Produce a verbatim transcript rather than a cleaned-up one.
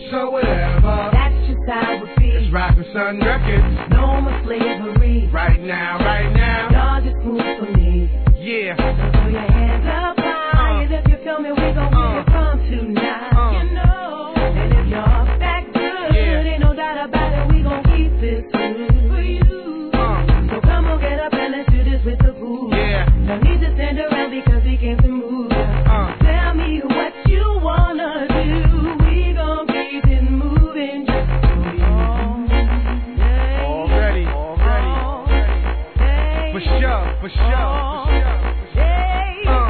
So whatever. That's just how it be. It's Rock and Sun Records. No more slavery. Right now, right now. Y'all just move for me. Yeah. So throw your hands up high. And uh. if you feel me, we gon' uh. get it from tonight. Uh. You know. And if you're back good, yeah. ain't no doubt about it, we gon' keep it good for you. Uh. So come on, get up and let's do this with the boo. Yeah. No need to stand around because we came to move. Uh. Tell me what you wanna do. We gon' keep it moving just for you. Already, already. For sure, for sure. For sure. Uh.